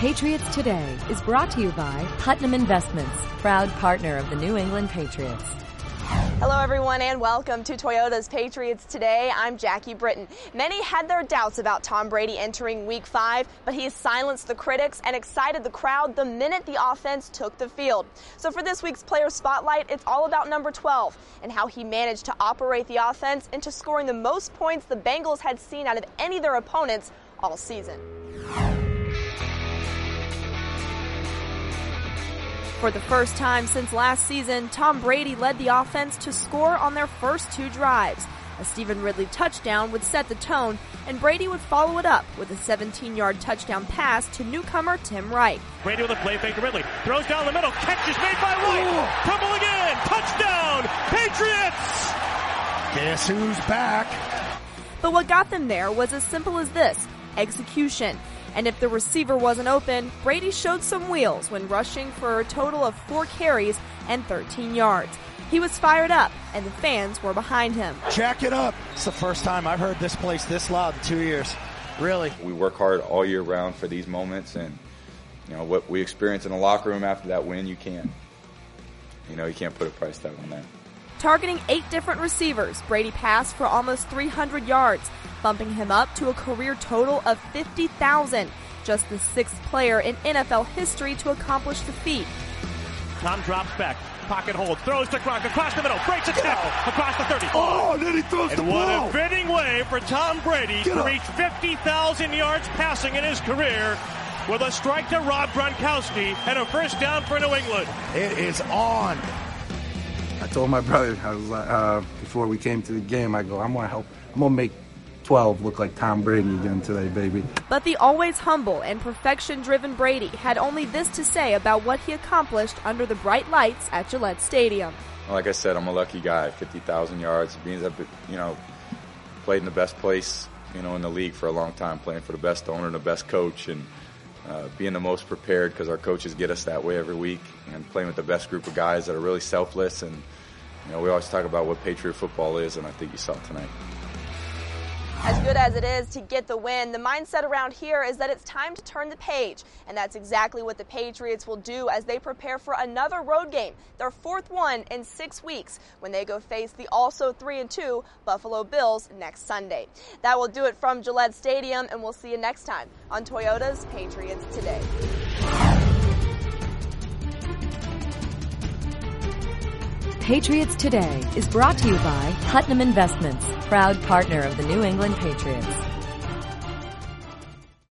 Patriots Today is brought to you by Putnam Investments, proud partner of the New England Patriots. Hello everyone and welcome to Toyota's Patriots Today. I'm Jackie Britton. Many had their doubts about Tom Brady entering Week 5, but he has silenced the critics and excited the crowd the minute the offense took the field. So for this week's Player Spotlight, it's all about number 12 and how he managed to operate the offense into scoring the most points the Bengals had seen out of any of their opponents all season. For the first time since last season, Tom Brady led the offense to score on their first two drives. A Stephen Ridley touchdown would set the tone, and Brady would follow it up with a 17-yard touchdown pass to newcomer Tim Wright. Brady with a play fake to Ridley. Throws down the middle. Catch is made by White. Tumbling in. Touchdown. Patriots! Guess who's back? But what got them there was as simple as this: execution. And if the receiver wasn't open, Brady showed some wheels when rushing for a total of 4 carries and 13 yards. He was fired up, and the fans were behind him. Jack it up. It's the first time I've heard this place this loud in 2 years. Really. We work hard all year round for these moments, and what we experience in the locker room after that win, you can't put a price tag on that. Targeting 8 different receivers, Brady passed for almost 300 yards, bumping him up to a career total of 50,000, just the 6th player in NFL history to accomplish the feat. Tom drops back, pocket hold, throws to Gronk across the middle, breaks a tackle across the 30. Oh, and then he throws the ball. And what a fitting way for Tom Brady to reach 50,000 yards passing in his career with a strike to Rob Gronkowski and a first down for New England. It is on. I told my brother, I was like, before we came to the game, I go, I'm going to help. I'm going to make 12 look like Tom Brady again today, baby. But the always humble and perfection-driven Brady had only this to say about what he accomplished under the bright lights at Gillette Stadium. Like I said, I'm a lucky guy. 50,000 yards means I've played in the best place, in the league for a long time, playing for the best owner and the best coach, and being the most prepared because our coaches get us that way every week, and playing with the best group of guys that are really selfless. And we always talk about what Patriot football is, and I think you saw it tonight. As good as it is to get the win, the mindset around here is that it's time to turn the page. And that's exactly what the Patriots will do as they prepare for another road game, their 4th one in 6 weeks, when they go face the also 3-2 Buffalo Bills next Sunday. That will do it from Gillette Stadium, and we'll see you next time on Toyota's Patriots Today. Patriots Today is brought to you by Putnam Investments, proud partner of the New England Patriots.